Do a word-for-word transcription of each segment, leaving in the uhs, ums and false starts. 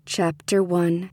Chapter one.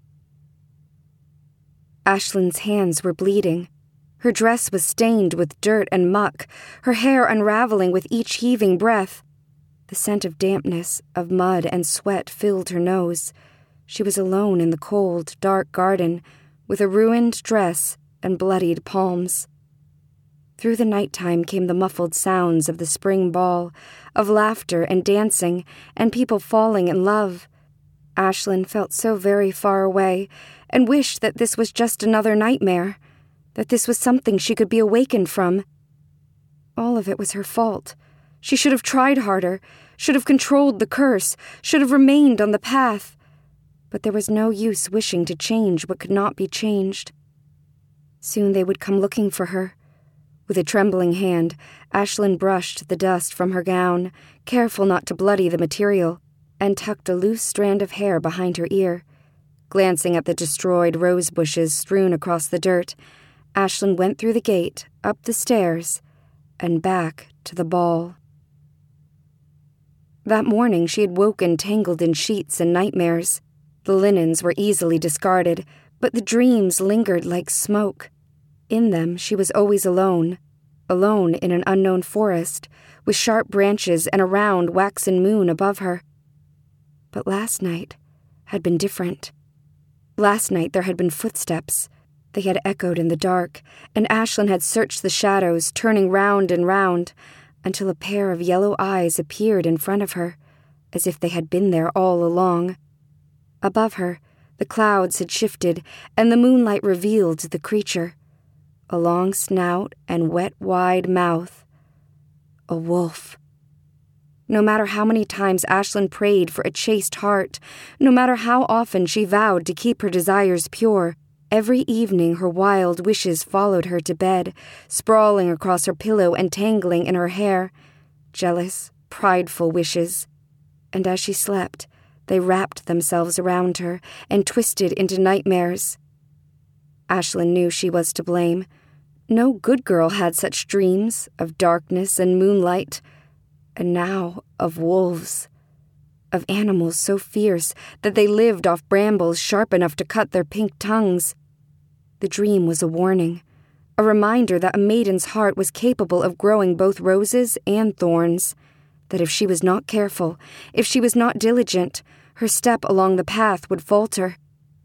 Ashlyn's hands were bleeding. Her dress was stained with dirt and muck, her hair unraveling with each heaving breath. The scent of dampness, of mud and sweat filled her nose. She was alone in the cold, dark garden, with a ruined dress and bloodied palms. Through the nighttime came the muffled sounds of the spring ball, of laughter and dancing, and people falling in love. Ashlyn felt so very far away, and wished that this was just another nightmare, that this was something she could be awakened from. All of it was her fault. She should have tried harder, should have controlled the curse, should have remained on the path. But there was no use wishing to change what could not be changed. Soon they would come looking for her. With a trembling hand, Ashlyn brushed the dust from her gown, careful not to bloody the material, and tucked a loose strand of hair behind her ear. Glancing at the destroyed rose bushes strewn across the dirt, Ashlyn went through the gate, up the stairs, and back to the ball. That morning she had woken tangled in sheets and nightmares. The linens were easily discarded, but the dreams lingered like smoke. In them she was always alone, alone in an unknown forest, with sharp branches and a round waxen moon above her. But last night had been different. Last night there had been footsteps. They had echoed in the dark, and Ashlyn had searched the shadows, turning round and round, until a pair of yellow eyes appeared in front of her, as if they had been there all along. Above her, the clouds had shifted, and the moonlight revealed the creature. A long snout and wet, wide mouth. A wolf. No matter how many times Ashlyn prayed for a chaste heart, no matter how often she vowed to keep her desires pure, every evening her wild wishes followed her to bed, sprawling across her pillow and tangling in her hair. Jealous, prideful wishes. And as she slept, they wrapped themselves around her and twisted into nightmares. Ashlyn knew she was to blame. No good girl had such dreams of darkness and moonlight. And now of wolves, of animals so fierce that they lived off brambles sharp enough to cut their pink tongues. The dream was a warning, a reminder that a maiden's heart was capable of growing both roses and thorns, that if she was not careful, if she was not diligent, her step along the path would falter.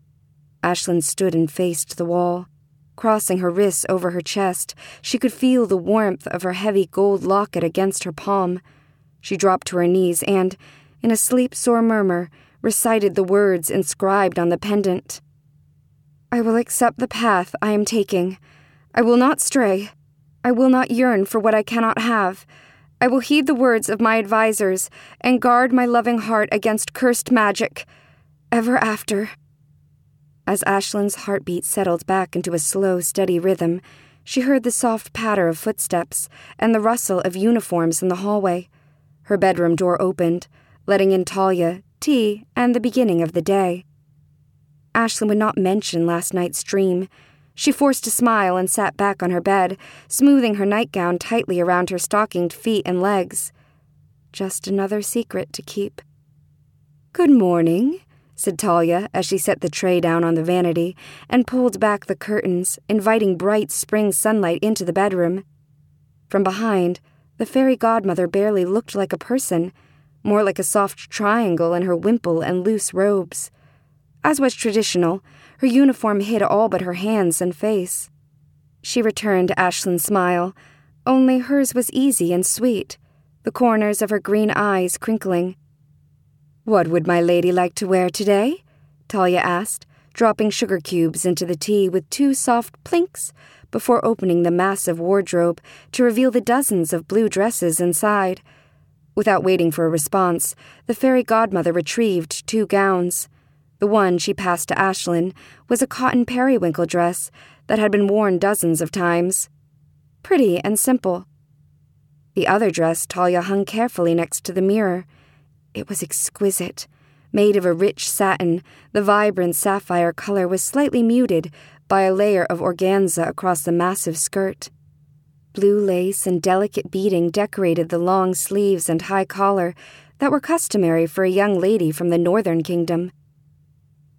Ashlyn stood and faced the wall. Crossing her wrists over her chest, she could feel the warmth of her heavy gold locket against her palm. She dropped to her knees and, in a sleep-sore murmur, recited the words inscribed on the pendant. I will accept the path I am taking. I will not stray. I will not yearn for what I cannot have. I will heed the words of my advisors and guard my loving heart against cursed magic. Ever after. As Ashlyn's heartbeat settled back into a slow, steady rhythm, she heard the soft patter of footsteps and the rustle of uniforms in the hallway. Her bedroom door opened, letting in Talia, tea, and the beginning of the day. Ashlyn would not mention last night's dream. She forced a smile and sat back on her bed, smoothing her nightgown tightly around her stockinged feet and legs. Just another secret to keep. Good morning, said Talia as she set the tray down on the vanity and pulled back the curtains, inviting bright spring sunlight into the bedroom. From behind, the fairy godmother barely looked like a person, more like a soft triangle in her wimple and loose robes. As was traditional, her uniform hid all but her hands and face. She returned Ashlyn's smile, only hers was easy and sweet, the corners of her green eyes crinkling. What would my lady like to wear today? Talia asked, dropping sugar cubes into the tea with two soft plinks before opening the massive wardrobe to reveal the dozens of blue dresses inside. Without waiting for a response, the fairy godmother retrieved two gowns. The one she passed to Ashlyn was a cotton periwinkle dress that had been worn dozens of times. Pretty and simple. The other dress Talia hung carefully next to the mirror. It was exquisite. Made of a rich satin, the vibrant sapphire color was slightly muted by a layer of organza across the massive skirt. Blue lace and delicate beading decorated the long sleeves and high collar that were customary for a young lady from the northern kingdom.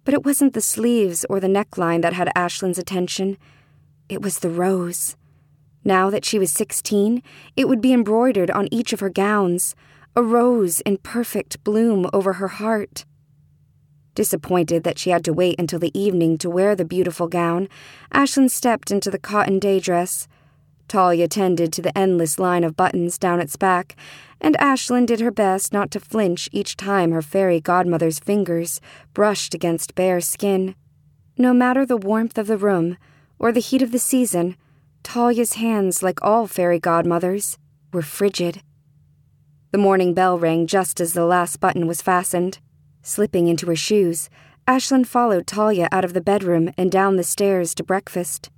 But it wasn't the sleeves or the neckline that had Ashlyn's attention. It was the rose. Now that she was sixteen, it would be embroidered on each of her gowns, a rose in perfect bloom over her heart. Disappointed that she had to wait until the evening to wear the beautiful gown, Ashlyn stepped into the cotton day dress. Talia tended to the endless line of buttons down its back, and Ashlyn did her best not to flinch each time her fairy godmother's fingers brushed against bare skin. No matter the warmth of the room or the heat of the season, Talia's hands, like all fairy godmothers, were frigid. The morning bell rang just as the last button was fastened. Slipping into her shoes, Ashlyn followed Talia out of the bedroom and down the stairs to breakfast.